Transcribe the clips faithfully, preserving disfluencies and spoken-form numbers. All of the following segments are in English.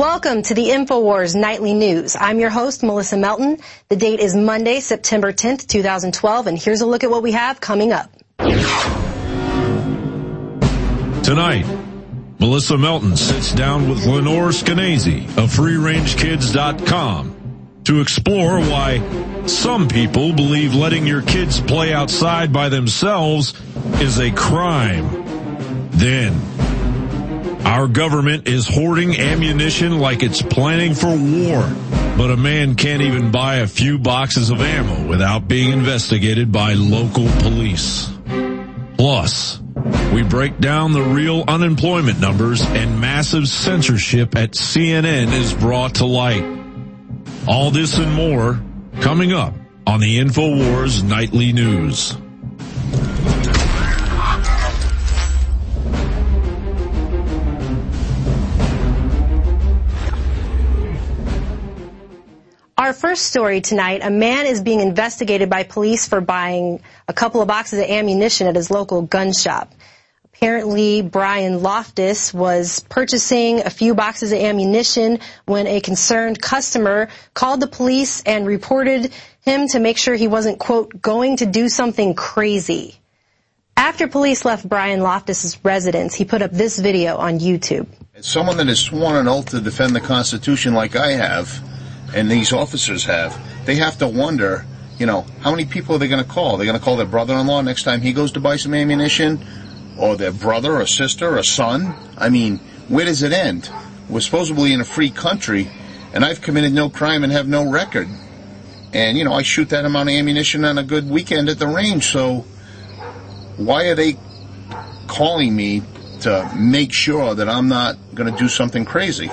Welcome to the InfoWars Nightly News. I'm your host, Melissa Melton. The date is Monday, September tenth, two thousand twelve, and here's a look at what we have coming up. Tonight, Melissa Melton sits down with Lenore Skenazy of free range kids dot com to explore why some people believe letting your kids play outside by themselves is a crime. Then, our government is hoarding ammunition like it's planning for war, but a man can't even buy a few boxes of ammo without being investigated by local police. Plus, we break down the real unemployment numbers, and massive censorship at C N N is brought to light. All this and more coming up on the InfoWars Nightly News. Our first story tonight, a man is being investigated by police for buying a couple of boxes of ammunition at his local gun shop. Apparently, Brian Loftus was purchasing a few boxes of ammunition when a concerned customer called the police and reported him to make sure he wasn't, quote, going to do something crazy. After police left Brian Loftus's residence, he put up this video on YouTube. As someone that has sworn an oath to defend the Constitution like I have, and these officers have, they have to wonder, you know, how many people are they going to call? They're going to call their brother-in-law next time he goes to buy some ammunition? Or their brother or sister or son? I mean, where does it end? We're supposedly in a free country, and I've committed no crime and have no record. And, you know, I shoot that amount of ammunition on a good weekend at the range, so why are they calling me to make sure that I'm not going to do something crazy?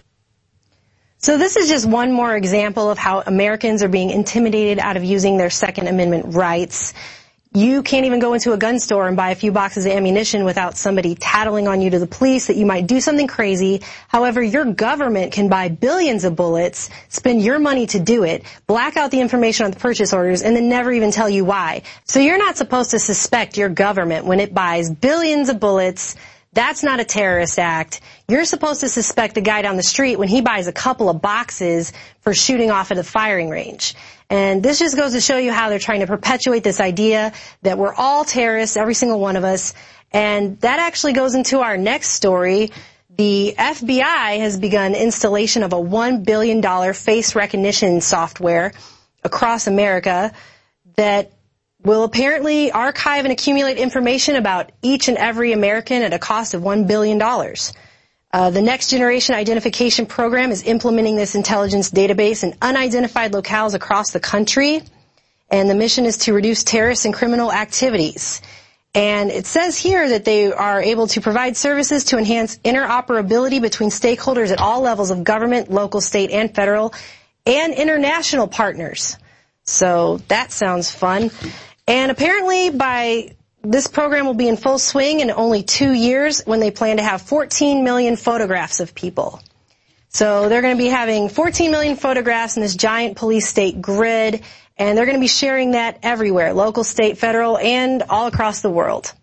So this is just one more example of how Americans are being intimidated out of using their Second Amendment rights. You can't even go into a gun store and buy a few boxes of ammunition without somebody tattling on you to the police that you might do something crazy. However, your government can buy billions of bullets, spend your money to do it, black out the information on the purchase orders, and then never even tell you why. So you're not supposed to suspect your government when it buys billions of bullets. That's not a terrorist act. You're supposed to suspect the guy down the street when he buys a couple of boxes for shooting off at a firing range. And this just goes to show you how they're trying to perpetuate this idea that we're all terrorists, every single one of us. And that actually goes into our next story. The F B I has begun installation of a one billion dollars face recognition software across America that will apparently archive and accumulate information about each and every American at a cost of one billion dollars. Uh, the Next Generation Identification Program is implementing this intelligence database in unidentified locales across the country, and the mission is to reduce terrorist and criminal activities. And it says here that they are able to provide services to enhance interoperability between stakeholders at all levels of government, local, state, and federal, and international partners. So that sounds fun. And apparently by this program will be in full swing in only two years when they plan to have fourteen million photographs of people. So they're going to be having fourteen million photographs in this giant police state grid, and they're going to be sharing that everywhere, local, state, federal, and all across the world.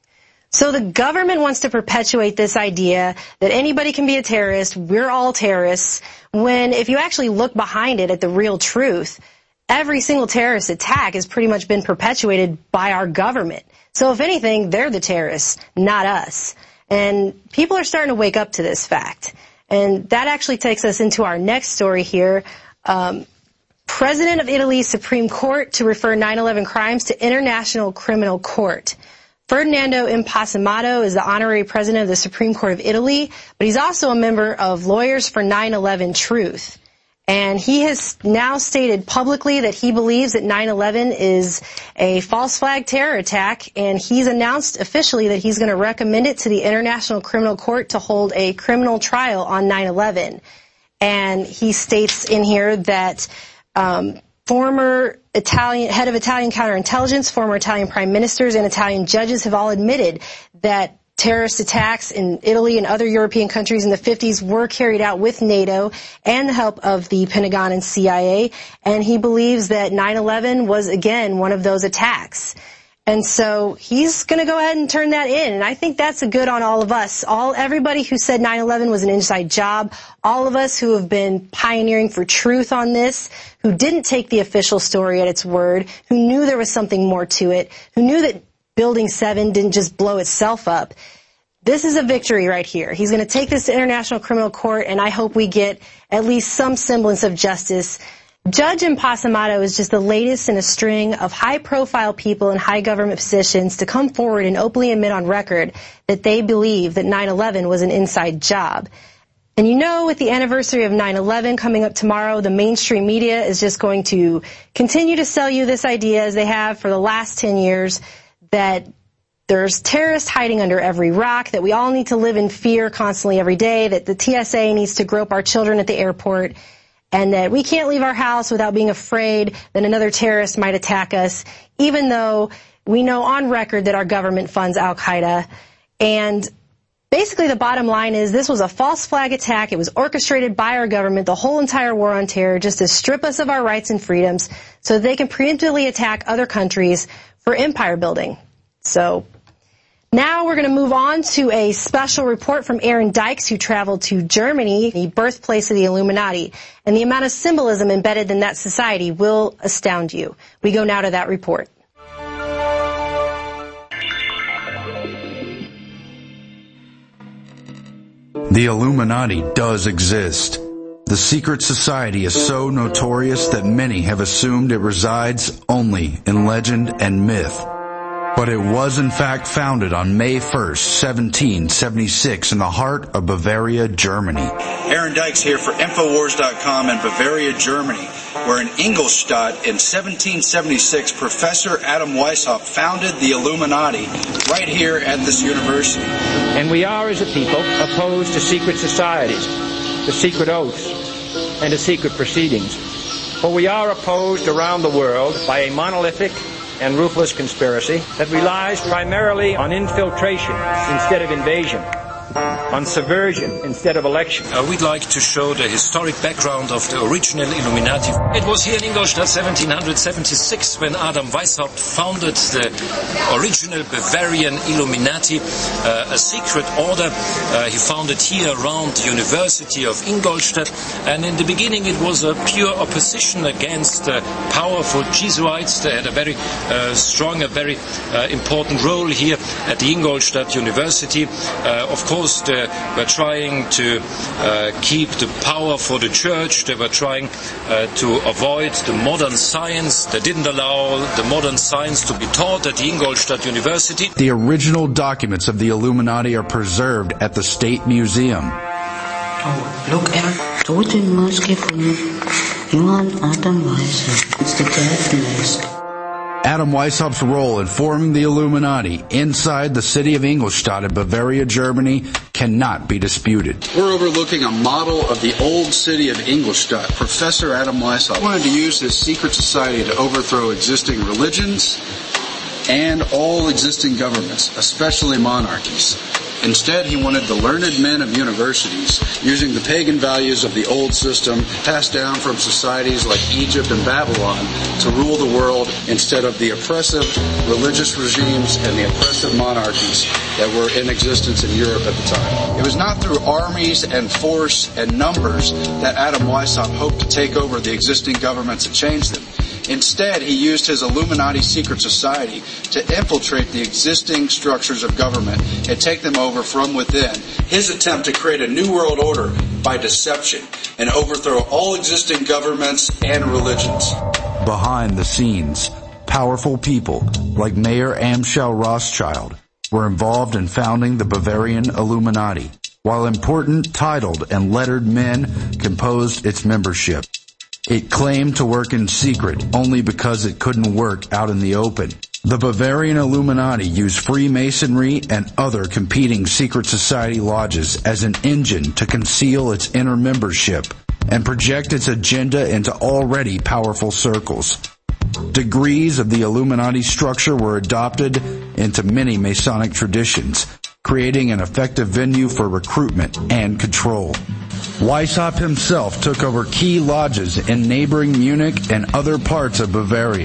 So the government wants to perpetuate this idea that anybody can be a terrorist, we're all terrorists, when if you actually look behind it at the real truth, every single terrorist attack has pretty much been perpetuated by our government. So if anything, they're the terrorists, not us. And people are starting to wake up to this fact. And that actually takes us into our next story here. Um, President of Italy's Supreme Court to refer nine eleven crimes to International Criminal Court. Ferdinando Impacimato is the honorary president of the Supreme Court of Italy, but he's also a member of Lawyers for nine eleven Truth. And he has now stated publicly that he believes that nine eleven is a false flag terror attack, and he's announced officially that he's going to recommend it to the International Criminal Court to hold a criminal trial on nine eleven. And he states in here that um, former Italian head of Italian counterintelligence, former Italian prime ministers, and Italian judges have all admitted that terrorist attacks in Italy and other European countries in the fifties were carried out with NATO and the help of the Pentagon and C I A, and he believes that nine eleven was, again, one of those attacks. And so he's going to go ahead and turn that in. And I think that's a good on all of us. All everybody who said nine eleven was an inside job, all of us who have been pioneering for truth on this, who didn't take the official story at its word, who knew there was something more to it, who knew that Building seven didn't just blow itself up. This is a victory right here. He's going to take this to International Criminal Court, and I hope we get at least some semblance of justice. Judge Impassamato is just the latest in a string of high-profile people in high government positions to come forward and openly admit on record that they believe that nine eleven was an inside job. And you know, with the anniversary of nine eleven coming up tomorrow, the mainstream media is just going to continue to sell you this idea, as they have for the last ten years, that there's terrorists hiding under every rock, that we all need to live in fear constantly every day, that the T S A needs to grope our children at the airport, and that we can't leave our house without being afraid that another terrorist might attack us, even though we know on record that our government funds Al-Qaeda. And basically the bottom line is this was a false flag attack. It was orchestrated by our government, the whole entire war on terror, just to strip us of our rights and freedoms so that they can preemptively attack other countries for empire building. So now we're going to move on to a special report from Aaron Dykes, who traveled to Germany, the birthplace of the Illuminati. And the amount of symbolism embedded in that society will astound you. We go now to that report. The Illuminati does exist. The secret society is so notorious that many have assumed it resides only in legend and myth. But it was in fact founded on May first, seventeen seventy-six in the heart of Bavaria, Germany. Aaron Dykes here for Infowars dot com in Bavaria, Germany, where in Ingolstadt in seventeen seventy-six, Professor Adam Weishaupt founded the Illuminati right here at this university. And we are, as a people, opposed to secret societies, to secret oaths, and to secret proceedings. For we are opposed around the world by a monolithic and ruthless conspiracy that relies primarily on infiltration instead of invasion, on subversion instead of election. Uh, we'd like to show the historic background of the original Illuminati. It was here in Ingolstadt seventeen seventy-six when Adam Weishaupt founded the original Bavarian Illuminati, uh, a secret order uh, he founded here around the University of Ingolstadt. And in the beginning it was a pure opposition against the powerful Jesuits. They had a very uh, strong, a very uh, important role here at the Ingolstadt University. Uh, of course, they were trying to uh, keep the power for the church. They were trying uh, to avoid the modern science. They didn't allow the modern science to be taught at the Ingolstadt University. The original documents of the Illuminati are preserved at the State Museum. Oh, look, er tote Maske von Johann Adam Weishaupt. It's the death mask. Adam Weishaupt's role in forming the Illuminati inside the city of Ingolstadt in Bavaria, Germany, cannot be disputed. We're overlooking a model of the old city of Ingolstadt. Professor Adam Weishaupt wanted to use his secret society to overthrow existing religions and all existing governments, especially monarchies. Instead, he wanted the learned men of universities, using the pagan values of the old system passed down from societies like Egypt and Babylon, to rule the world instead of the oppressive religious regimes and the oppressive monarchies that were in existence in Europe at the time. It was not through armies and force and numbers that Adam Weishaupt hoped to take over the existing governments and change them. Instead, he used his Illuminati secret society to infiltrate the existing structures of government and take them over from within. His attempt to create a new world order by deception and overthrow all existing governments and religions. Behind the scenes, powerful people like Mayor Amschel Rothschild were involved in founding the Bavarian Illuminati, while important titled and lettered men composed its membership. It claimed to work in secret only because it couldn't work out in the open. The Bavarian Illuminati used Freemasonry and other competing secret society lodges as an engine to conceal its inner membership and project its agenda into already powerful circles. Degrees of the Illuminati structure were adopted into many Masonic traditions, creating an effective venue for recruitment and control. Weishaupt himself took over key lodges in neighboring Munich and other parts of Bavaria.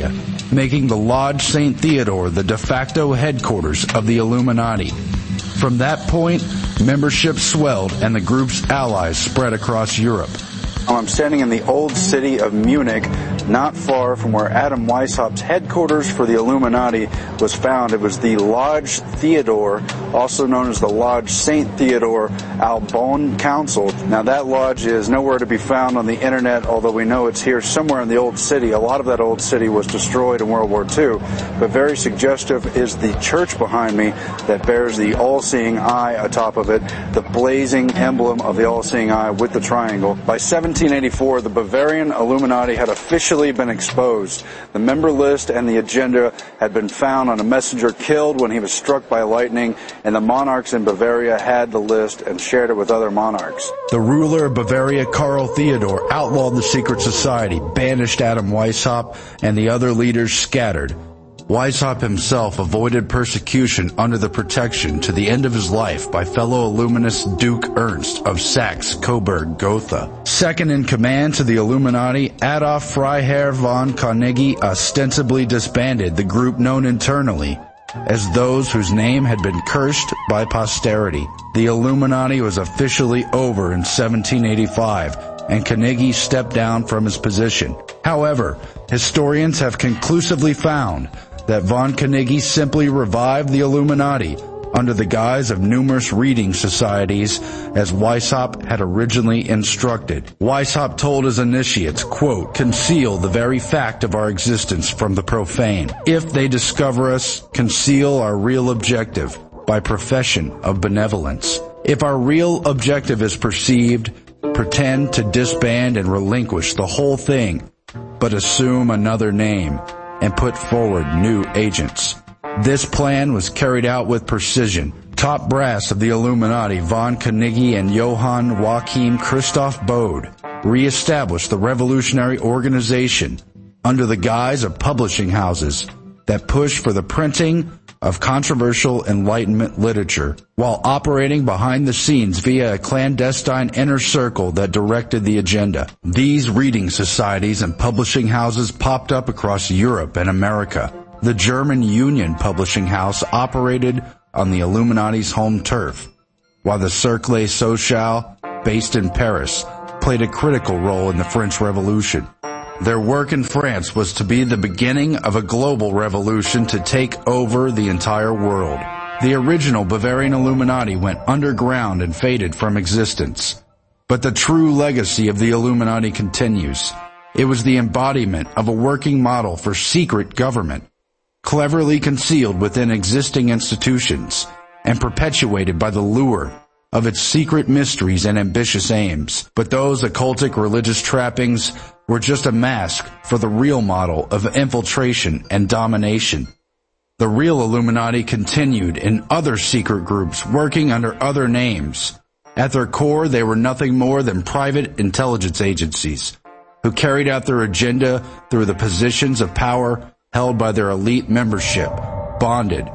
making the Lodge Saint Theodore the de facto headquarters of the Illuminati. From that point, membership swelled and the group's allies spread across Europe. I'm standing in the old city of Munich, not far from where Adam Weishaupt's headquarters for the Illuminati was found. It was the Lodge Theodore, also known as the Lodge Saint Theodore Albonne Council. Now that lodge is nowhere to be found on the internet, although we know it's here somewhere in the old city. A lot of that old city was destroyed in World War Two, but very suggestive is the church behind me that bears the all-seeing eye atop of it, the blazing emblem of the all-seeing eye with the triangle. By seventeen eighty-four, the Bavarian Illuminati had officially been exposed. The member list and the agenda had been found on a messenger killed when he was struck by lightning, and the monarchs in Bavaria had the list and shared it with other monarchs. The ruler of Bavaria, Karl Theodor, outlawed the secret society, banished Adam Weishaupt, and the other leaders scattered. Weishaupt himself avoided persecution under the protection to the end of his life by fellow Illuminist Duke Ernst of Saxe-Coburg-Gotha. Second in command to the Illuminati, Adolf Freiherr von Carnegie ostensibly disbanded the group known internally as those whose name had been cursed by posterity. The Illuminati was officially over in seventeen eighty-five, and Carnegie stepped down from his position. However, historians have conclusively found that von Carnegie simply revived the Illuminati under the guise of numerous reading societies, as Weishaupt had originally instructed. Weishaupt told his initiates, quote, "Conceal the very fact of our existence from the profane. If they discover us, conceal our real objective by profession of benevolence. If our real objective is perceived, pretend to disband and relinquish the whole thing, but assume another name and put forward new agents." This plan was carried out with precision. Top brass of the Illuminati, von Carnegie and Johann Joachim Christoph Bode, re-established the revolutionary organization under the guise of publishing houses that pushed for the printing of controversial Enlightenment literature, while operating behind the scenes via a clandestine inner circle that directed the agenda. These reading societies and publishing houses popped up across Europe and America. The German Union Publishing House operated on the Illuminati's home turf, while the Cercle Social, based in Paris, played a critical role in the French Revolution. Their work in France was to be the beginning of a global revolution to take over the entire world. The original Bavarian Illuminati went underground and faded from existence. But the true legacy of the Illuminati continues. It was the embodiment of a working model for secret government, cleverly concealed within existing institutions and perpetuated by the lure of its secret mysteries and ambitious aims. But those occultic religious trappings were just a mask for the real model of infiltration and domination. The real Illuminati continued in other secret groups working under other names. At their core, they were nothing more than private intelligence agencies who carried out their agenda through the positions of power held by their elite membership, bonded.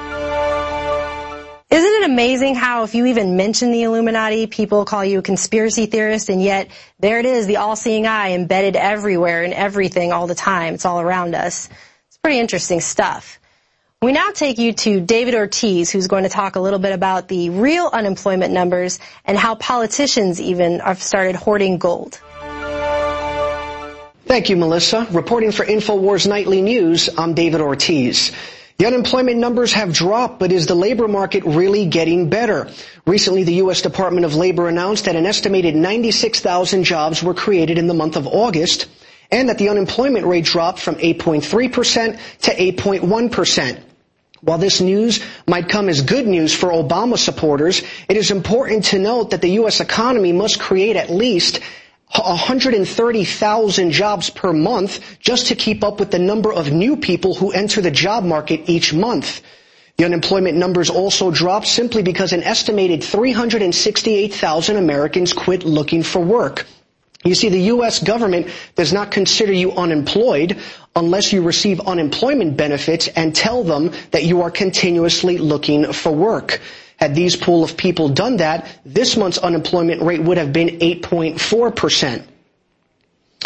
Isn't it amazing how if you even mention the Illuminati, people call you a conspiracy theorist, and yet there it is, the all-seeing eye embedded everywhere in everything all the time. It's all around us. It's pretty interesting stuff. We now take you to David Ortiz, who's going to talk a little bit about the real unemployment numbers and how politicians even have started hoarding gold. Thank you, Melissa. Reporting for InfoWars Nightly News, I'm David Ortiz. The unemployment numbers have dropped, but is the labor market really getting better? Recently, the U S Department of Labor announced that an estimated ninety-six thousand jobs were created in the month of August, and that the unemployment rate dropped from eight point three percent to eight point one percent. While this news might come as good news for Obama supporters, it is important to note that the U S economy must create at least one hundred thirty thousand jobs per month just to keep up with the number of new people who enter the job market each month. The unemployment numbers also dropped simply because an estimated three hundred sixty-eight thousand Americans quit looking for work. You see, the U S government does not consider you unemployed unless you receive unemployment benefits and tell them that you are continuously looking for work. Had these pool of people done that, this month's unemployment rate would have been eight point four percent.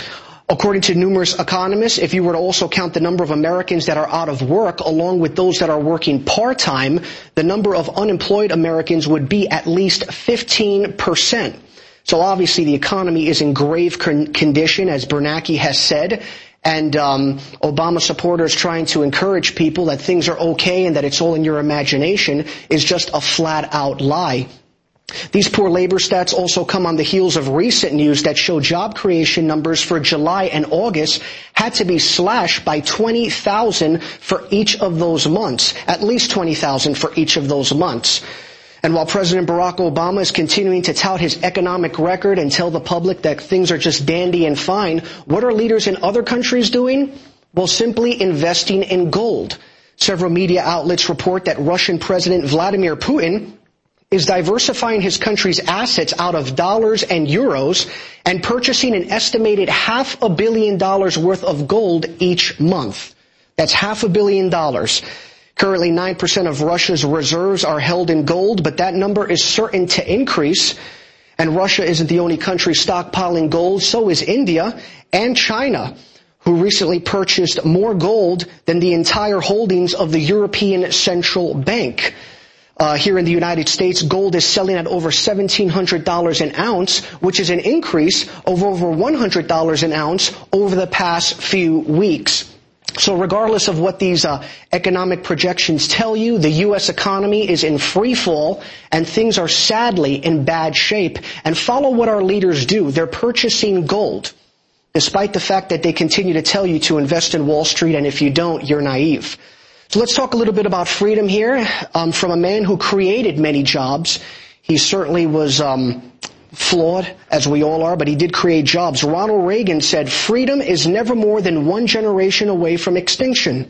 According to numerous economists, if you were to also count the number of Americans that are out of work along with those that are working part-time, the number of unemployed Americans would be at least fifteen percent. So obviously the economy is in grave con- condition, as Bernanke has said, and um, Obama supporters trying to encourage people that things are okay and that it's all in your imagination is just a flat-out lie. These poor labor stats also come on the heels of recent news that show job creation numbers for July and August had to be slashed by twenty thousand for each of those months, at least twenty thousand for each of those months. And while President Barack Obama is continuing to tout his economic record and tell the public that things are just dandy and fine, what are leaders in other countries doing? Well, simply investing in gold. Several media outlets report that Russian President Vladimir Putin is diversifying his country's assets out of dollars and euros and purchasing an estimated half a billion dollars worth of gold each month. That's half a billion dollars. Currently, nine percent of Russia's reserves are held in gold, but that number is certain to increase. And Russia isn't the only country stockpiling gold, so is India and China, who recently purchased more gold than the entire holdings of the European Central Bank. Uh, here in the United States, gold is selling at over seventeen hundred dollars an ounce, which is an increase of over one hundred dollars an ounce over the past few weeks. So regardless of what these uh, economic projections tell you, the U S economy is in free fall and things are sadly in bad shape. And follow what our leaders do. They're purchasing gold, despite the fact that they continue to tell you to invest in Wall Street, and if you don't, you're naive. So let's talk a little bit about freedom here, um, from a man who created many jobs. He certainly was um, flawed, as we all are, but he did create jobs. Ronald Reagan said, "Freedom is never more than one generation away from extinction.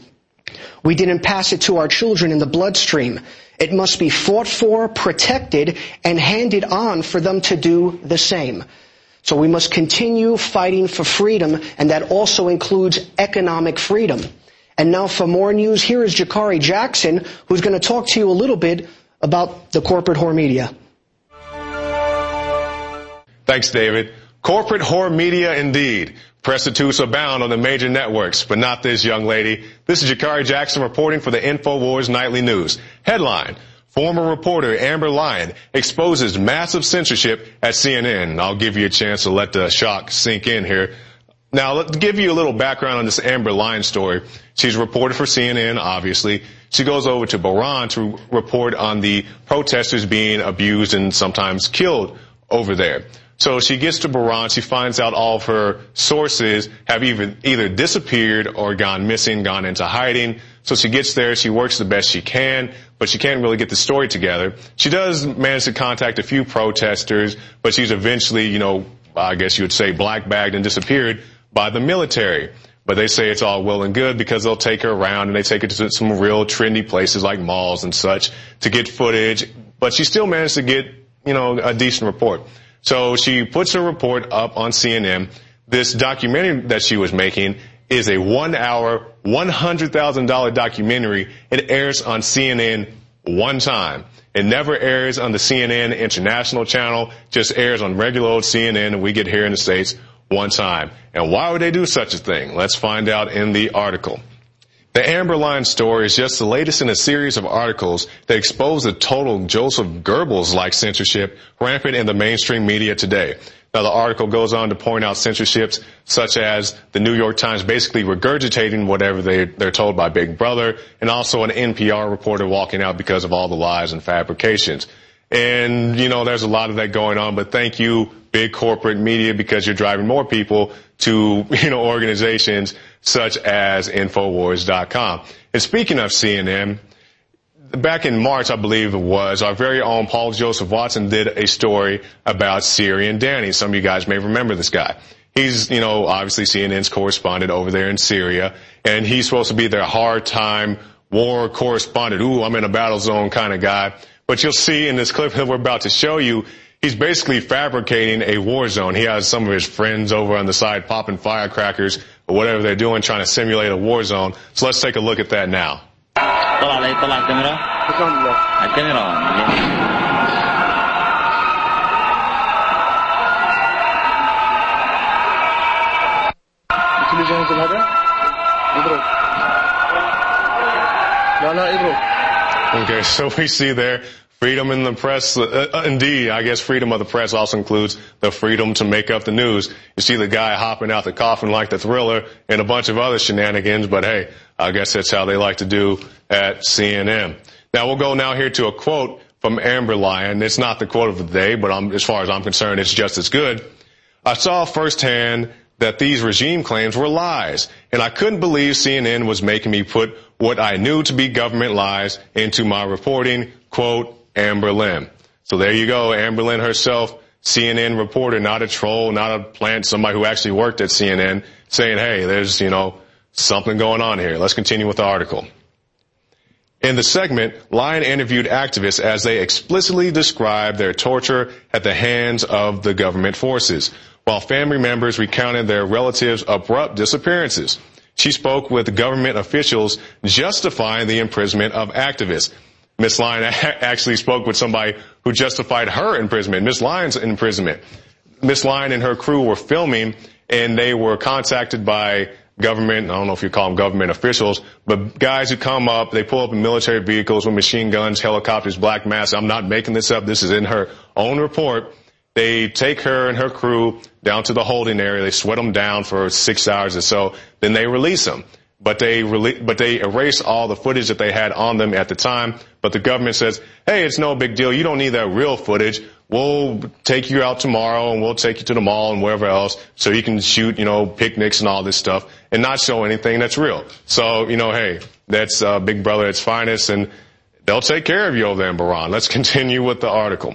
We didn't pass it to our children in the bloodstream. It must be fought for, protected, and handed on for them to do the same." So we must continue fighting for freedom, and that also includes economic freedom. And now for more news, here is Jakari Jackson, who's going to talk to you a little bit about the corporate whore media. Thanks, David. Corporate whore media indeed. Prostitutes abound on the major networks, but not this young lady. This is Jakari Jackson reporting for the InfoWars Nightly News. Headline: former reporter Amber Lyon exposes massive censorship at C N N. I'll give you a chance to let the shock sink in here. Now, let's give you a little background on this Amber Lyon story. She's a reporter for C N N, obviously. She goes over to Bahrain to report on the protesters being abused and sometimes killed over there. So she gets to Bahrain. She finds out all of her sources have either, either disappeared or gone missing, gone into hiding. So she gets there. She works the best she can, but she can't really get the story together. She does manage to contact a few protesters, but she's eventually, you know, I guess you would say black-bagged and disappeared by the military. But they say it's all well and good because they'll take her around and they take her to some real trendy places like malls and such to get footage. But she still managed to get, you know, a decent report. So she puts her report up on C N N. This documentary that she was making is a one-hour, one hundred thousand dollars documentary. It airs on C N N one time. It never airs on the C N N International channel, just airs on regular old C N N, and we get here in the States one time. And why would they do such a thing? Let's find out in the article. The Amber Lyon story is just the latest in a series of articles that expose the total Joseph Goebbels-like censorship rampant in the mainstream media today. Now, the article goes on to point out censorships such as the New York Times basically regurgitating whatever they, they're told by Big Brother, and also an N P R reporter walking out because of all the lies and fabrications. And, you know, there's a lot of that going on, but thank you, big corporate media, because you're driving more people to, you know, organizations such as Infowars dot com. And speaking of C N N, back in March, I believe it was, our very own Paul Joseph Watson did a story about Syrian Danny. Some of you guys may remember this guy. He's, you know, obviously C N N's correspondent over there in Syria, and he's supposed to be their hard time war correspondent. Ooh, I'm in a battle zone kind of guy. But you'll see in this clip that we're about to show you, he's basically fabricating a war zone. He has some of his friends over on the side popping firecrackers or whatever they're doing, trying to simulate a war zone. So let's take a look at that now. طلع طلع الكاميرا الكاميرا Okay, so we see there freedom in the press. Uh, indeed, I guess freedom of the press also includes the freedom to make up the news. You see the guy hopping out the coffin like the Thriller and a bunch of other shenanigans, but hey, I guess that's how they like to do at C N N. Now we'll go now here to a quote from Amber Lyon. It's not the quote of the day, but I'm, as far as I'm concerned, it's just as good. I saw firsthand that these regime claims were lies, and I couldn't believe C N N was making me put what I knew to be government lies into my reporting, quote, Amber Lynn. So there you go, Amber Lynn herself, C N N reporter, not a troll, not a plant, somebody who actually worked at C N N, saying, hey, there's, you know, something going on here. Let's continue with the article. In the segment, Lyon interviewed activists as they explicitly described their torture at the hands of the government forces, while family members recounted their relatives' abrupt disappearances. She spoke with government officials justifying the imprisonment of activists. Miss Lyon actually spoke with somebody who justified her imprisonment, Miss Lyon's imprisonment. Miss Lyon and her crew were filming, and they were contacted by government, I don't know if you call them government officials, but guys who come up, they pull up in military vehicles with machine guns, helicopters, black masks. I'm not making this up. This is in her own report. They take her and her crew down to the holding area. They sweat them down for six hours or so. Then they release them. But they rele- but they erase all the footage that they had on them at the time. But the government says, hey, it's no big deal. You don't need that real footage. We'll take you out tomorrow and we'll take you to the mall and wherever else so you can shoot, you know, picnics and all this stuff and not show anything that's real. So, you know, hey, that's uh, Big Brother at its finest, and they'll take care of you over there in Bahrain. Let's continue with the article.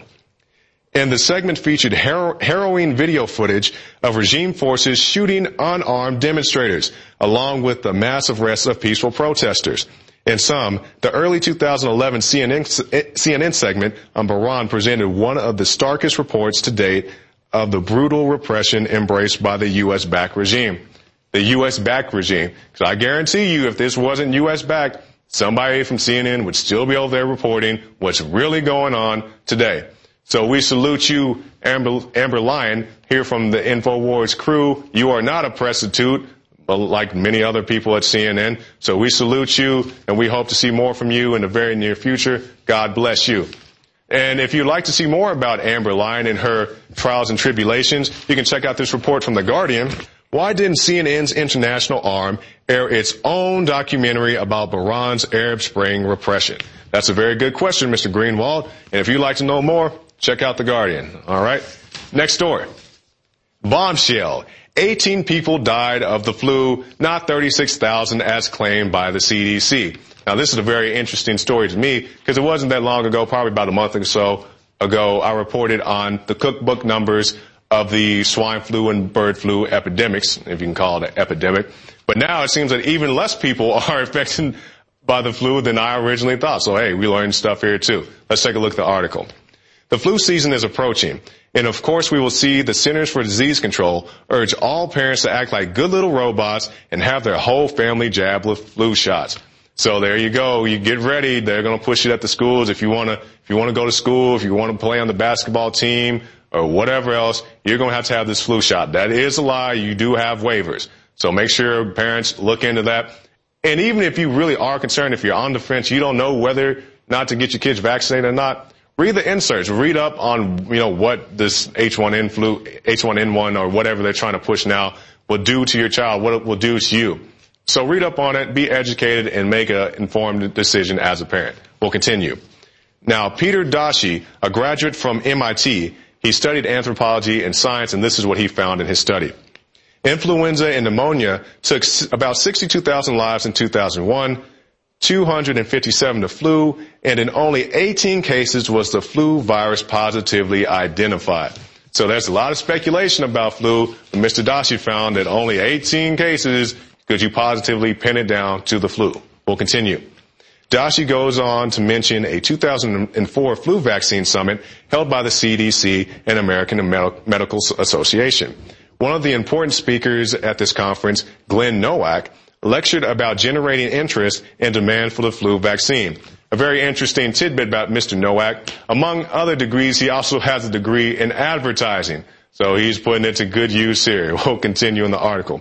And the segment featured har- harrowing video footage of regime forces shooting unarmed demonstrators, along with the massive arrests of peaceful protesters. In sum, the early two thousand eleven C N N, C N N segment on Bahrain presented one of the starkest reports to date of the brutal repression embraced by the U S-backed regime. The U S-backed regime. Because I guarantee you, if this wasn't U S-backed, somebody from C N N would still be over there reporting what's really going on today. So we salute you, Amber, Amber Lyon, here from the InfoWars crew. You are not a prostitute, like many other people at C N N. So we salute you, and we hope to see more from you in the very near future. God bless you. And if you'd like to see more about Amber Lyon and her trials and tribulations, you can check out this report from The Guardian. Why didn't C N N's international arm air its own documentary about Bahrain's Arab Spring repression? That's a very good question, Mister Greenwald. And if you'd like to know more, check out The Guardian. All right. Next story. Bombshell. eighteen people died of the flu, not thirty-six thousand as claimed by the C D C. Now, this is a very interesting story to me because it wasn't that long ago, probably about a month or so ago, I reported on the cookbook numbers of the swine flu and bird flu epidemics, if you can call it an epidemic. But now it seems that even less people are affected by the flu than I originally thought. So, hey, we learned stuff here, too. Let's take a look at the article. The flu season is approaching, and of course we will see the Centers for Disease Control urge all parents to act like good little robots and have their whole family jabbed with flu shots. So there you go. You get ready. They're going to push it at the schools. If you want to, if you want to go to school, if you want to play on the basketball team or whatever else, you're going to have to have this flu shot. That is a lie. You do have waivers. So make sure parents look into that. And even if you really are concerned, if you're on the fence, you don't know whether not to get your kids vaccinated or not, read the inserts. Read up on, you know, what this H one N flu, H one N one or whatever they're trying to push now will do to your child, what it will do to you. So read up on it, be educated, and make an informed decision as a parent. We'll continue. Now, Peter Dashi, a graduate from M I T, he studied anthropology and science, and this is what he found in his study. Influenza and pneumonia took about sixty-two thousand lives in two thousand one, two hundred fifty-seven the flu, and in only eighteen cases was the flu virus positively identified. So there's a lot of speculation about flu, but Mister Dashi found that only eighteen cases could you positively pin it down to the flu. We'll continue. Dashi goes on to mention a two thousand four flu vaccine summit held by the C D C and American Medical Association. One of the important speakers at this conference, Glenn Nowak, lectured about generating interest and demand for the flu vaccine. A very interesting tidbit about Mister Nowak. Among other degrees, he also has a degree in advertising. So he's putting it to good use here. We'll continue in the article.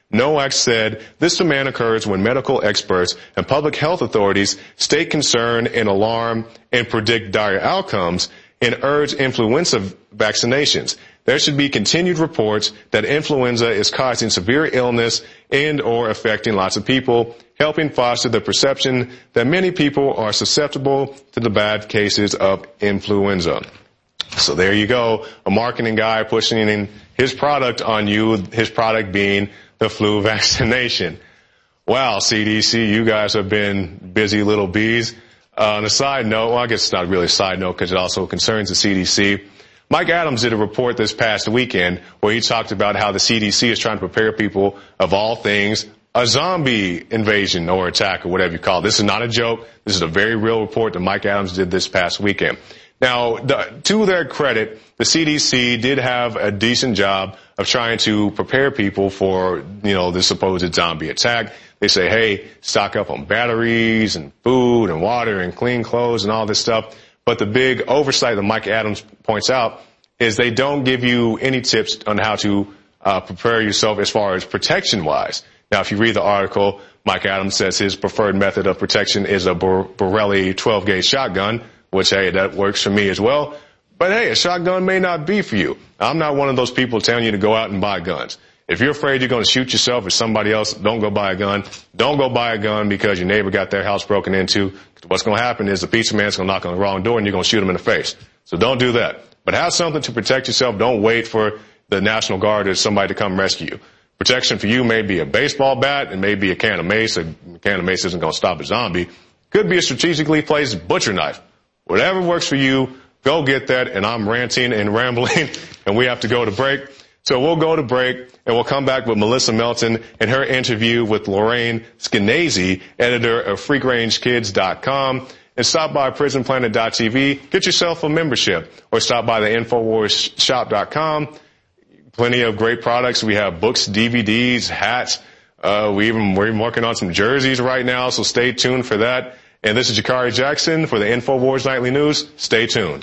Nowak said this demand occurs when medical experts and public health authorities state concern and alarm and predict dire outcomes and urge influenza vaccinations. There should be continued reports that influenza is causing severe illness and or affecting lots of people, helping foster the perception that many people are susceptible to the bad cases of influenza. So there you go, a marketing guy pushing in his product on you, his product being the flu vaccination. Wow, C D C, you guys have been busy little bees. Uh, on a side note, well, I guess it's not really a side note because it also concerns the C D C. Mike Adams did a report this past weekend where he talked about how the C D C is trying to prepare people, of all things, a zombie invasion or attack or whatever you call it. This is not a joke. This is a very real report that Mike Adams did this past weekend. Now, the, to their credit, the C D C did have a decent job of trying to prepare people for, you know, the supposed zombie attack. They say, hey, stock up on batteries and food and water and clean clothes and all this stuff. But the big oversight that Mike Adams points out is they don't give you any tips on how to uh, prepare yourself as far as protection-wise. Now, if you read the article, Mike Adams says his preferred method of protection is a Borelli twelve gauge shotgun, which, hey, that works for me as well. But, hey, a shotgun may not be for you. I'm not one of those people telling you to go out and buy guns. If you're afraid you're going to shoot yourself or somebody else, don't go buy a gun. Don't go buy a gun because your neighbor got their house broken into. What's going to happen is the pizza man's going to knock on the wrong door and you're going to shoot him in the face. So don't do that. But have something to protect yourself. Don't wait for the National Guard or somebody to come rescue you. Protection for you may be a baseball bat. It may be a can of mace. A can of mace isn't going to stop a zombie. Could be a strategically placed butcher knife. Whatever works for you, go get that. And I'm ranting and rambling, and we have to go to break. So we'll go to break, and we'll come back with Melissa Melton and her interview with Lorraine Skenazy, editor of freak range kids dot com. And stop by prison planet dot t v, get yourself a membership, or stop by the infowars shop dot com. Plenty of great products. We have books, D V Ds, hats. Uh, we even, we're even working on some jerseys right now, so stay tuned for that. And this is Jakari Jackson for the InfoWars Nightly News. Stay tuned.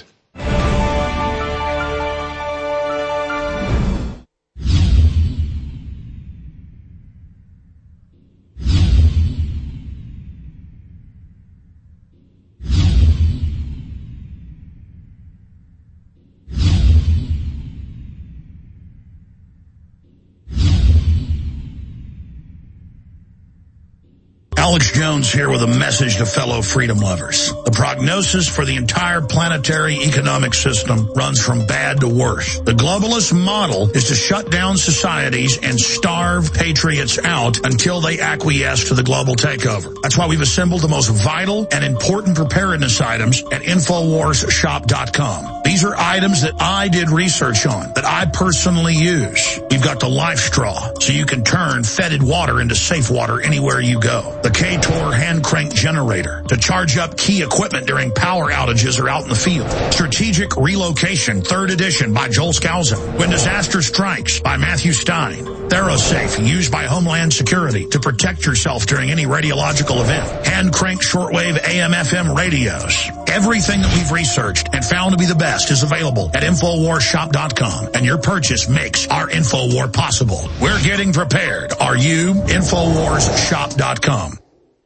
Alex Jones here with a message to fellow freedom lovers. The prognosis for the entire planetary economic system runs from bad to worse. The globalist model is to shut down societies and starve patriots out until they acquiesce to the global takeover. That's why we've assembled the most vital and important preparedness items at infowars shop dot com. These are items that I did research on, that I personally use. We've got the Life Straw, so you can turn fetid water into safe water anywhere you go. The K-Tor hand crank generator to charge up key equipment during power outages or out in the field. Strategic Relocation, third edition by Joel Scalzo. When Disaster Strikes by Matthew Stein. ThyroSafe, used by Homeland Security to protect yourself during any radiological event. Hand crank shortwave A M F M radios. Everything that we've researched and found to be the best is available at infowars shop dot com, and your purchase makes our InfoWar possible. We're getting prepared. Are you? infowars shop dot com.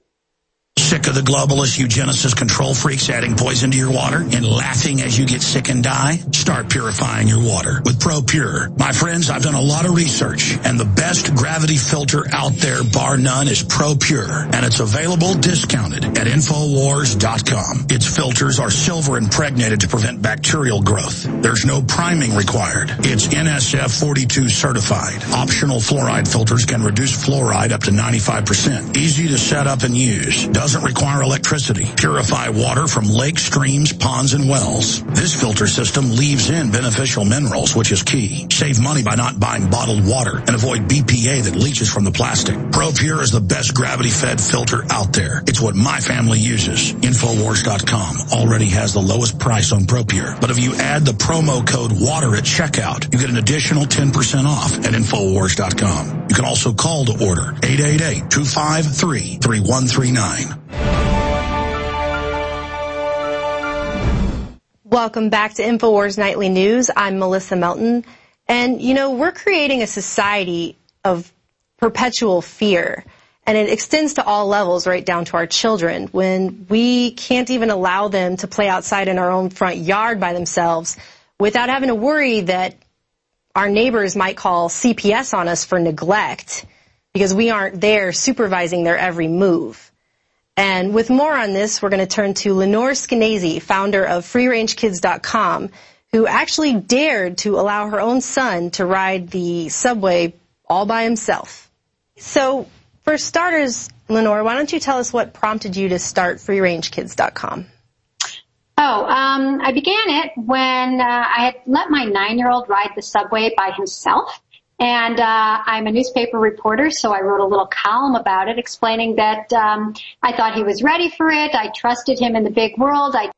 Sick of the globalist eugenicist control freaks adding poison to your water and laughing as you get sick and die? Start purifying your water with ProPure. My friends, I've done a lot of research, and the best gravity filter out there, bar none, is ProPure, and it's available discounted at infowars dot com. Its filters are silver impregnated to prevent bacterial growth. There's no priming required. It's N S F forty-two certified. Optional fluoride filters can reduce fluoride up to ninety-five percent. Easy to set up and use. Doesn't require electricity. Purify water from lakes, streams, ponds, and wells. This filter system leaves in beneficial minerals, which is key. Save money by not buying bottled water and avoid B P A that leaches from the plastic. ProPure is the best gravity-fed filter out there. It's what my family uses. infowars dot com already has the lowest price on ProPure. But if you add the promo code WATER at checkout, you get an additional ten percent off at infowars dot com. You can also call to order eight eight eight, two five three, three one three nine. Welcome back to InfoWars Nightly News. I'm Melissa Melton. And, you know, we're creating a society of perpetual fear. And it extends to all levels, right down to our children. When we can't even allow them to play outside in our own front yard by themselves without having to worry that our neighbors might call C P S on us for neglect because we aren't there supervising their every move. And with more on this, we're going to turn to Lenore Skenazy, founder of free range kids dot com, who actually dared to allow her own son to ride the subway all by himself. So, for starters, Lenore, why don't you tell us what prompted you to start free range kids dot com? Oh, um, I began it when uh, I had let my nine-year-old ride the subway by himself. And uh, I'm a newspaper reporter, so I wrote a little column about it explaining that um, I thought he was ready for it. I trusted him in the big world. I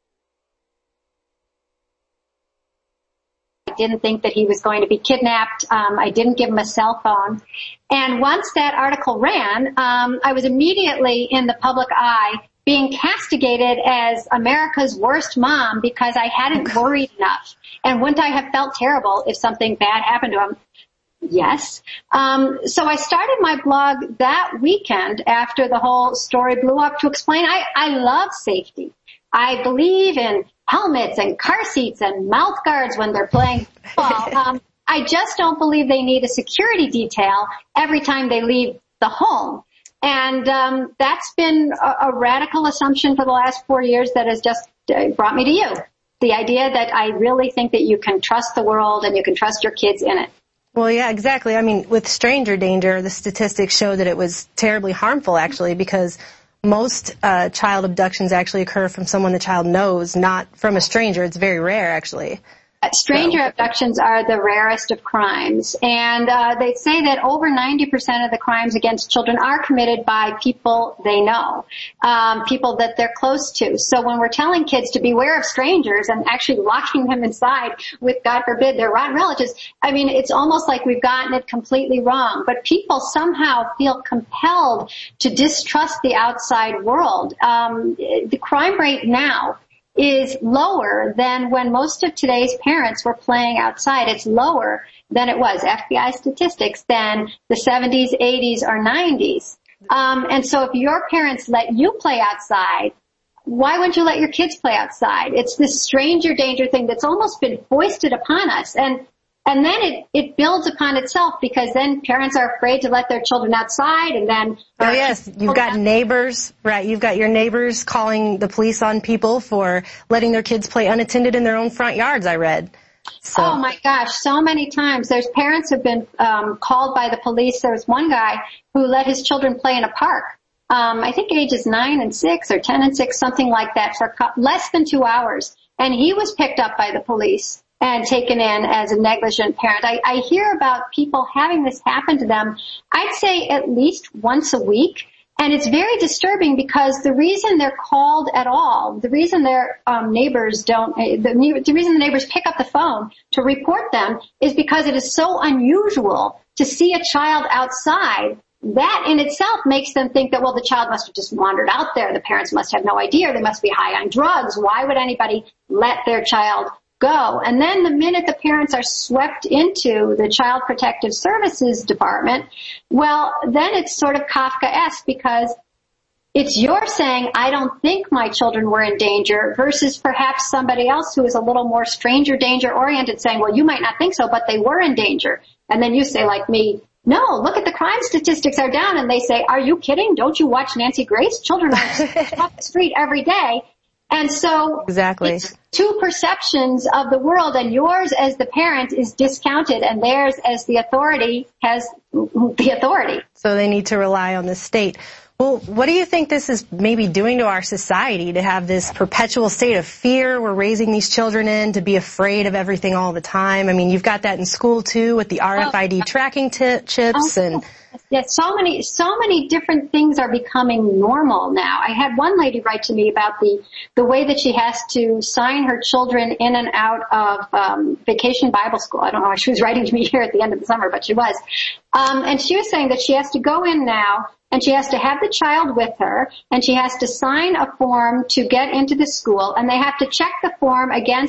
didn't think that he was going to be kidnapped. Um, I didn't give him a cell phone. And once that article ran, um, I was immediately in the public eye being castigated as America's worst mom because I hadn't worried enough. And wouldn't I have felt terrible if something bad happened to him? Yes. Um, so I started my blog that weekend after the whole story blew up to explain I, I love safety. I believe in helmets and car seats and mouth guards when they're playing football. Um, I just don't believe they need a security detail every time they leave the home. And um, that's been a, a radical assumption for the last four years that has just uh, brought me to you. The idea that I really think that you can trust the world and you can trust your kids in it. Well, yeah, exactly. I mean, with stranger danger, the statistics show that it was terribly harmful, actually, because most uh, child abductions actually occur from someone the child knows, not from a stranger. It's very rare, actually. Stranger so. abductions are the rarest of crimes, and uh, they say that over ninety percent of the crimes against children are committed by people they know, um, people that they're close to. So when we're telling kids to beware of strangers and actually locking them inside with, God forbid, their rotten relatives, I mean, it's almost like we've gotten it completely wrong. But people somehow feel compelled to distrust the outside world. Um, the crime rate now is lower than when most of today's parents were playing outside. It's lower than it was, F B I statistics, than the seventies, eighties, or nineties. Um, and so if your parents let you play outside, why wouldn't you let your kids play outside? It's this stranger danger thing that's almost been foisted upon us. And And then it, it builds upon itself because then parents are afraid to let their children outside and then... Oh, yes. You've got neighbors, right. You've got your neighbors calling the police on people for letting their kids play unattended in their own front yards, I read. So. Oh, my gosh. So many times. There's parents who have been um, called by the police. There was one guy who let his children play in a park. Um, I think ages nine and six or ten and six, something like that, for less than two hours. And he was picked up by the police and taken in as a negligent parent. I, I hear about people having this happen to them, I'd say at least once a week. And it's very disturbing because the reason they're called at all, the reason their um, neighbors don't, the, the reason the neighbors pick up the phone to report them is because it is so unusual to see a child outside. That in itself makes them think that, well, the child must have just wandered out there. The parents must have no idea. They must be high on drugs. Why would anybody let their child go? And then the minute the parents are swept into the Child Protective Services Department, well, then it's sort of Kafkaesque because it's you're saying, I don't think my children were in danger versus perhaps somebody else who is a little more stranger danger oriented saying, well, you might not think so, but they were in danger. And then you say like me, no, look at the crime statistics are down. And they say, are you kidding? Don't you watch Nancy Grace? Children are off the street every day. And so exactly. It's two perceptions of the world, and yours as the parent is discounted and theirs as the authority has the authority. So they need to rely on the state. Well, what do you think this is maybe doing to our society to have this perpetual state of fear we're raising these children in, to be afraid of everything all the time? I mean, you've got that in school too with the R F I D oh, tracking t- chips oh, and... Yes, so many, so many different things are becoming normal now. I had one lady write to me about the, the way that she has to sign her children in and out of, um, Vacation Bible School. I don't know why she was writing to me here at the end of the summer, but she was. Um, and she was saying that she has to go in now and she has to have the child with her and she has to sign a form to get into the school and they have to check the form against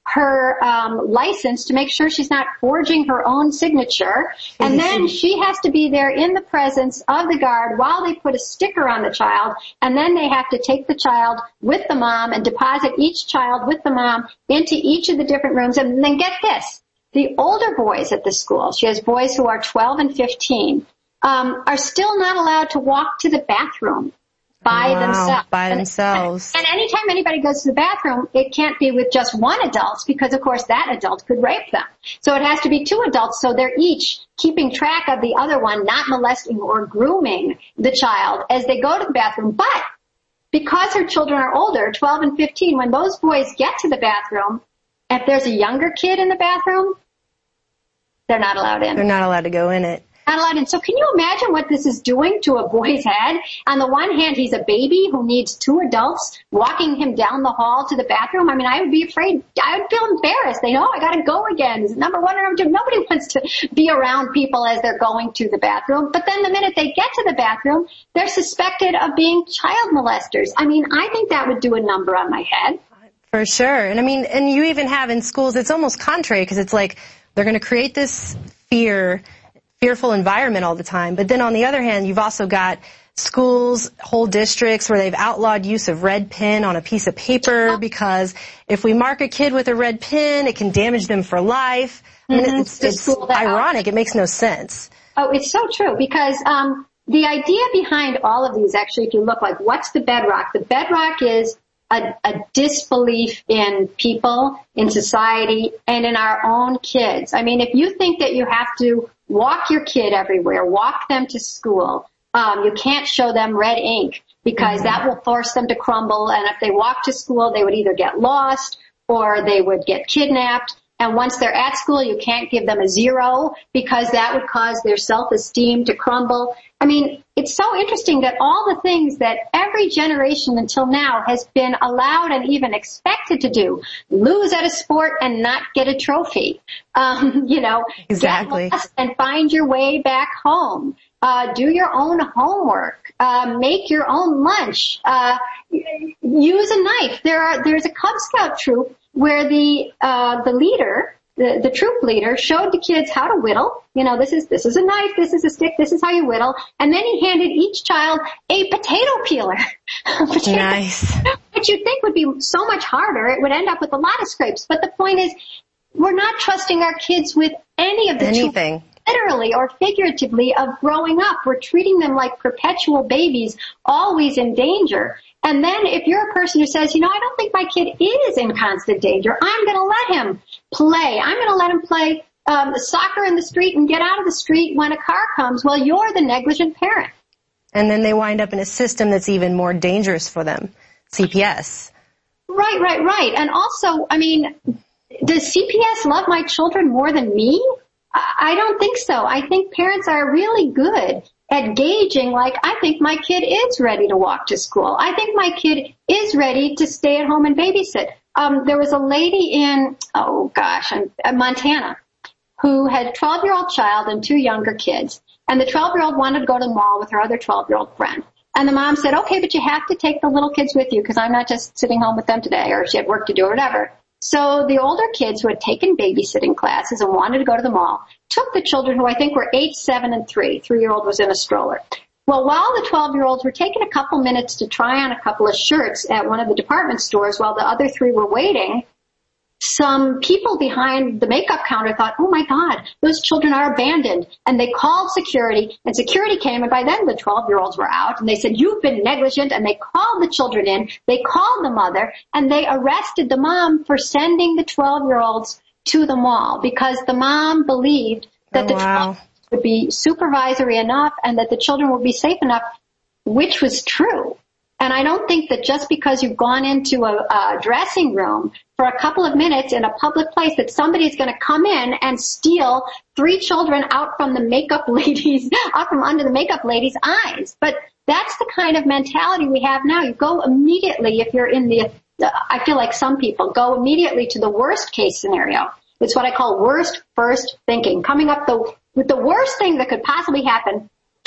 her um, license to make sure she's not forging her own signature. And then she has to be there in the presence of the guard while they put a sticker on the child. And then they have to take the child with the mom and deposit each child with the mom into each of the different rooms. And then get this, the older boys at the school, she has boys who are twelve and fifteen, um, are still not allowed to walk to the bathroom by wow, themselves. By themselves. And, and anytime anybody goes to the bathroom, it can't be with just one adult because, of course, that adult could rape them. So it has to be two adults, so they're each keeping track of the other one, not molesting or grooming the child as they go to the bathroom. But because her children are older, twelve and fifteen, when those boys get to the bathroom, if there's a younger kid in the bathroom, they're not allowed in. They're not allowed to go in it. Not allowed in. So can you imagine what this is doing to a boy's head? On the one hand, he's a baby who needs two adults walking him down the hall to the bathroom. I mean, I would be afraid. I would feel embarrassed. They know I got to go again. Is it number one or number two? Nobody wants to be around people as they're going to the bathroom. But then the minute they get to the bathroom, they're suspected of being child molesters. I mean, I think that would do a number on my head. For sure. And I mean, and you even have in schools, it's almost contrary because it's like they're going to create this fear fearful environment all the time. But then on the other hand, you've also got schools, whole districts where they've outlawed use of red pen on a piece of paper because if we mark a kid with a red pen, it can damage them for life. I mean, mm-hmm. it's, it's, it's ironic. It makes no sense. Oh, it's so true because um, the idea behind all of these, actually, if you look like what's the bedrock? The bedrock is a, a disbelief in people, in society, and in our own kids. I mean, if you think that you have to walk your kid everywhere, walk them to school, um, you can't show them red ink because mm-hmm. that will force them to crumble. And if they walk to school, they would either get lost or they would get kidnapped. And once they're at school, you can't give them a zero because that would cause their self-esteem to crumble. I mean, it's so interesting that all the things that every generation until now has been allowed and even expected to do, lose at a sport and not get a trophy, um, you know, exactly. get lost and find your way back home, uh, do your own homework, uh, make your own lunch, uh, use a knife. There are, there's a Cub Scout troop where the, uh, the leader, the, the troop leader showed the kids how to whittle. You know, this is, this is a knife, this is a stick, this is how you whittle. And then he handed each child a potato peeler. potato, nice. Which you'd think would be so much harder. It would end up with a lot of scrapes. But the point is, we're not trusting our kids with any of the anything. Tools, literally or figuratively, of growing up. We're treating them like perpetual babies, always in danger. And then if you're a person who says, you know, I don't think my kid is in constant danger, I'm going to let him play. I'm going to let him play um, soccer in the street and get out of the street when a car comes. Well, you're the negligent parent. And then they wind up in a system that's even more dangerous for them, C P S. Right, right, right. And also, I mean, does C P S love my children more than me? I don't think so. I think parents are really good at gauging, like, I think my kid is ready to walk to school. I think my kid is ready to stay at home and babysit. Um, there was a lady in, oh gosh, in Montana, who had a twelve-year-old child and two younger kids. And the twelve-year-old wanted to go to the mall with her other twelve-year-old friend. And the mom said, okay, but you have to take the little kids with you because I'm not just sitting home with them today, or she had work to do or whatever. So the older kids who had taken babysitting classes and wanted to go to the mall took the children who I think were eight, seven, and three. Three-year-old was in a stroller. Well, while the twelve-year-olds were taking a couple minutes to try on a couple of shirts at one of the department stores while the other three were waiting, some people behind the makeup counter thought, oh my God, those children are abandoned. And they called security, and security came, and by then the twelve-year-olds were out, and they said, you've been negligent, and they called the children in, they called the mother, and they arrested the mom for sending the twelve-year-olds to the mall because the mom believed that oh, the wow. twelve would be supervisory enough and that the children would be safe enough, which was true. And I don't think that just because you've gone into a, a dressing room for a couple of minutes in a public place that somebody's going to come in and steal three children out from the makeup ladies, out from under the makeup lady's eyes. But that's the kind of mentality we have now. You go immediately, if you're in the, I feel like some people go immediately to the worst case scenario. It's what I call worst first thinking, coming up the, with the worst thing that could possibly happen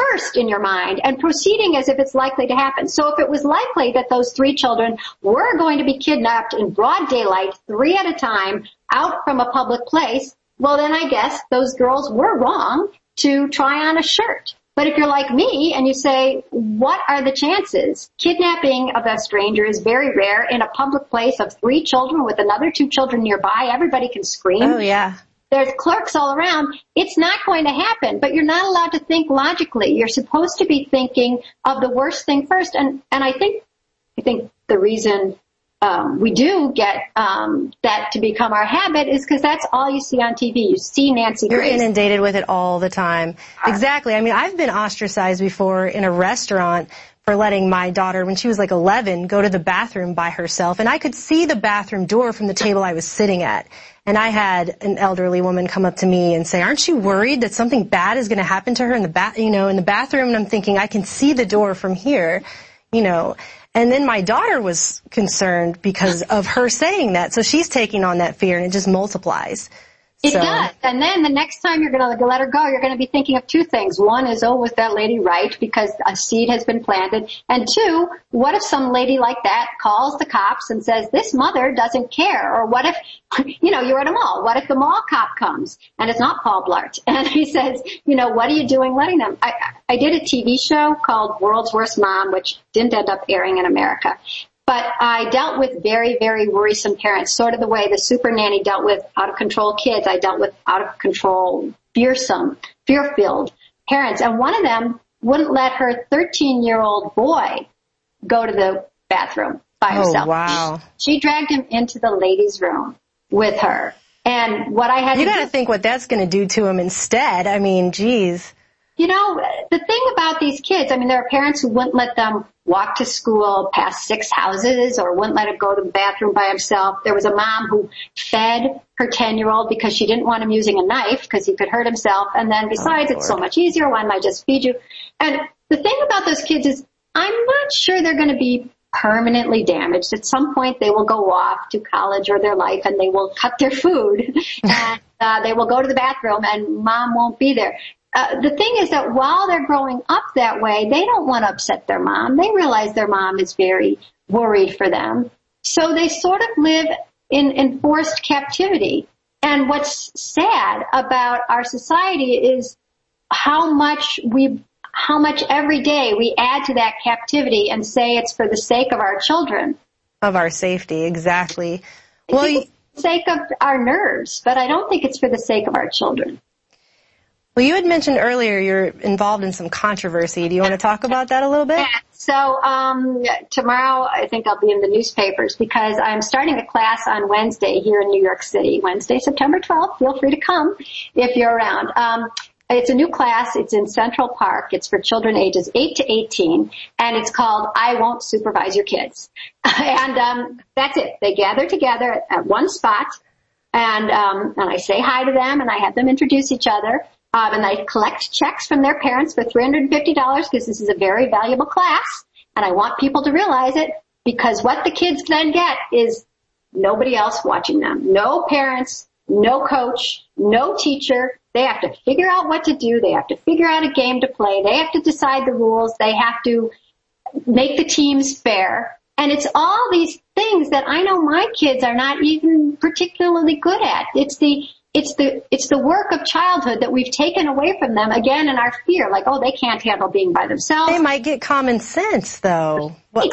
first in your mind and proceeding as if it's likely to happen. So if it was likely that those three children were going to be kidnapped in broad daylight, three at a time, out from a public place, well then I guess those girls were wrong to try on a shirt. But if you're like me and you say, what are the chances? Kidnapping of a stranger is very rare in a public place of three children with another two children nearby. Everybody can scream. Oh, yeah. There's clerks all around. It's not going to happen, but you're not allowed to think logically. You're supposed to be thinking of the worst thing first. And, and I think, I think the reason Um, we do get um, that to become our habit is because that's all you see on T V. You see Nancy You're Grace. inundated with it all the time. Exactly. I mean, I've been ostracized before in a restaurant for letting my daughter, when she was like eleven, go to the bathroom by herself. And I could see the bathroom door from the table I was sitting at. And I had an elderly woman come up to me and say, aren't you worried that something bad is going to happen to her in the ba- you know, in the bathroom? And I'm thinking, I can see the door from here, you know. And then my daughter was concerned because of her saying that. So she's taking on that fear, and it just multiplies. It so. does. And then the next time you're going to let her go, you're going to be thinking of two things. One is, oh, was that lady right? Because a seed has been planted. And two, what if some lady like that calls the cops and says, this mother doesn't care? Or what if, you know, you're at a mall. What if the mall cop comes and it's not Paul Blart? And he says, you know, what are you doing letting them? I, I did a T V show called World's Worst Mom, which didn't end up airing in America. But I dealt with very, very worrisome parents, sort of the way the super nanny dealt with out-of-control kids. I dealt with out-of-control, fearsome, fear-filled parents. And one of them wouldn't let her thirteen-year-old boy go to the bathroom by herself. Oh, wow. She dragged him into the ladies' room with her. And what I had you to got to think what that's going to do to him instead. I mean, geez. You know, the thing about these kids, I mean, there are parents who wouldn't let them walk to school past six houses or wouldn't let him go to the bathroom by himself. There was a mom who fed her ten-year-old because she didn't want him using a knife because he could hurt himself. And then besides, oh, it's so much easier. Why don't I just feed you? And the thing about those kids is I'm not sure they're going to be permanently damaged. At some point, they will go off to college or their life and they will cut their food and uh, they will go to the bathroom and mom won't be there. Uh, the thing is that while they're growing up that way, they don't want to upset their mom. They realize their mom is very worried for them. So they sort of live in enforced captivity. And what's sad about our society is how much we, how much every day we add to that captivity and say it's for the sake of our children. Of our safety, exactly. I well, think it's for the sake of our nerves, but I don't think it's for the sake of our children. Well, you had mentioned earlier you're involved in some controversy. Do you want to talk about that a little bit? Yeah. So um, tomorrow I think I'll be in the newspapers because I'm starting a class on Wednesday here in New York City. Wednesday, September twelfth. Feel free to come if you're around. Um, it's a new class. It's in Central Park. It's for children ages eight to eighteen, and it's called I Won't Supervise Your Kids. and um, that's it. They gather together at one spot, and um, and I say hi to them, and I have them introduce each other. Um, and I collect checks from their parents for three hundred fifty dollars because this is a very valuable class. And I want people to realize it because what the kids then get is nobody else watching them. No parents, no coach, no teacher. They have to figure out what to do. They have to figure out a game to play. They have to decide the rules. They have to make the teams fair. And it's all these things that I know my kids are not even particularly good at. It's the It's the, it's the work of childhood that we've taken away from them again in our fear. Like, oh, they can't handle being by themselves. They might get common sense though. Well,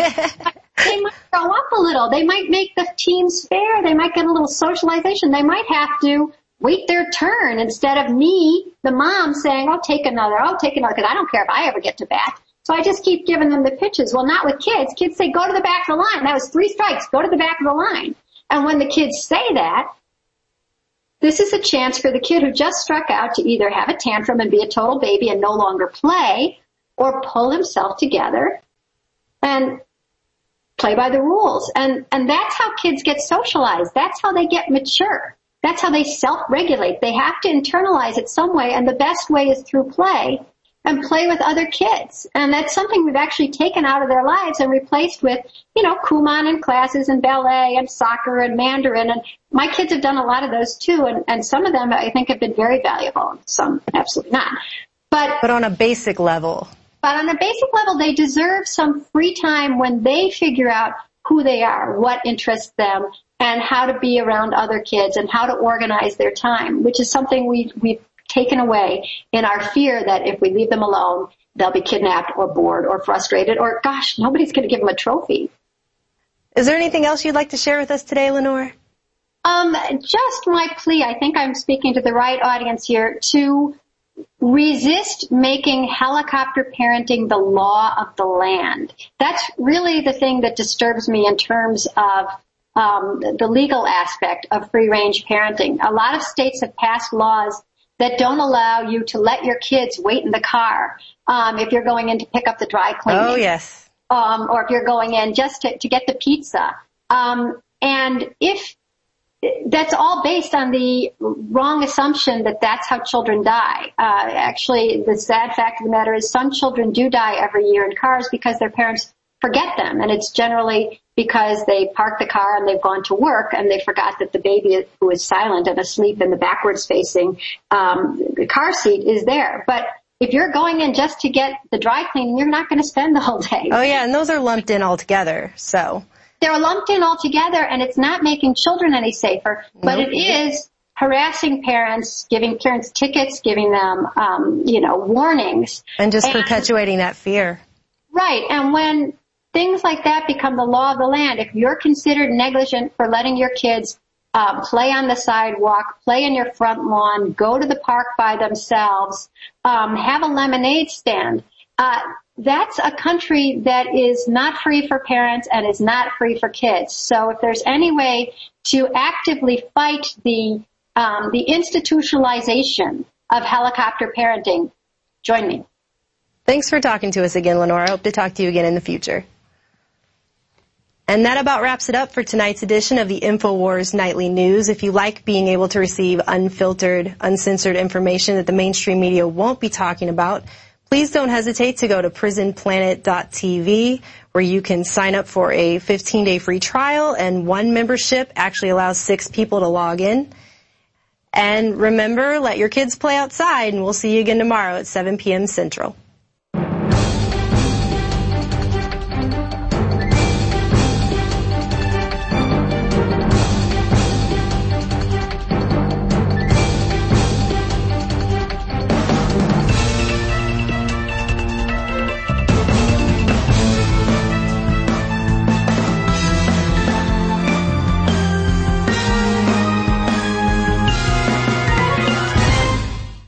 they might grow up a little. They might make the teams fair. They might get a little socialization. They might have to wait their turn instead of me, the mom, saying, oh, take another, oh, take another, because I don't care if I ever get to bat. So I just keep giving them the pitches. Well, not with kids. Kids say, go to the back of the line. That was three strikes. Go to the back of the line. And when the kids say that, this is a chance for the kid who just struck out to either have a tantrum and be a total baby and no longer play, or pull himself together and play by the rules. And, and that's how kids get socialized. That's how they get mature. That's how they self-regulate. They have to internalize it some way, and the best way is through play and play with other kids. And that's something we've actually taken out of their lives and replaced with, you know, Kumon and classes and ballet and soccer and Mandarin. And my kids have done a lot of those too. And, and some of them I think have been very valuable. Some absolutely not. But, but on a basic level. But on a basic level, they deserve some free time when they figure out who they are, what interests them, and how to be around other kids and how to organize their time, which is something we, we've taken away in our fear that if we leave them alone, they'll be kidnapped or bored or frustrated or, gosh, nobody's going to give them a trophy. Is there anything else you'd like to share with us today, Lenore? Um, just my plea, I think I'm speaking to the right audience here, to resist making helicopter parenting the law of the land. That's really the thing that disturbs me in terms of um, the legal aspect of free-range parenting. A lot of states have passed laws that don't allow you to let your kids wait in the car um, if you're going in to pick up the dry cleaning. Oh, yes. Um, or if you're going in just to, to get the pizza. Um, and if that's all based on the wrong assumption that that's how children die. Uh, actually, the sad fact of the matter is some children do die every year in cars because their parents forget them. And it's generally because they park the car and they've gone to work and they forgot that the baby who is silent and asleep in the backwards facing um, car seat is there. But if you're going in just to get the dry cleaning, you're not going to spend the whole day. Oh, yeah, and those are lumped in all together, so... They're lumped in all together, and it's not making children any safer, but nope. It is harassing parents, giving parents tickets, giving them, um, you know, warnings. And just and, perpetuating that fear. Right, and when things like that become the law of the land, if you're considered negligent for letting your kids uh, play on the sidewalk, play in your front lawn, go to the park by themselves, um, have a lemonade stand, uh, that's a country that is not free for parents and is not free for kids. So if there's any way to actively fight the um, the institutionalization of helicopter parenting, join me. Thanks for talking to us again, Lenore. I hope to talk to you again in the future. And that about wraps it up for tonight's edition of the InfoWars Nightly News. If you like being able to receive unfiltered, uncensored information that the mainstream media won't be talking about, please don't hesitate to go to prison planet dot t v, where you can sign up for a fifteen day free trial, and one membership actually allows six people to log in. And remember, let your kids play outside, and we'll see you again tomorrow at seven p m Central.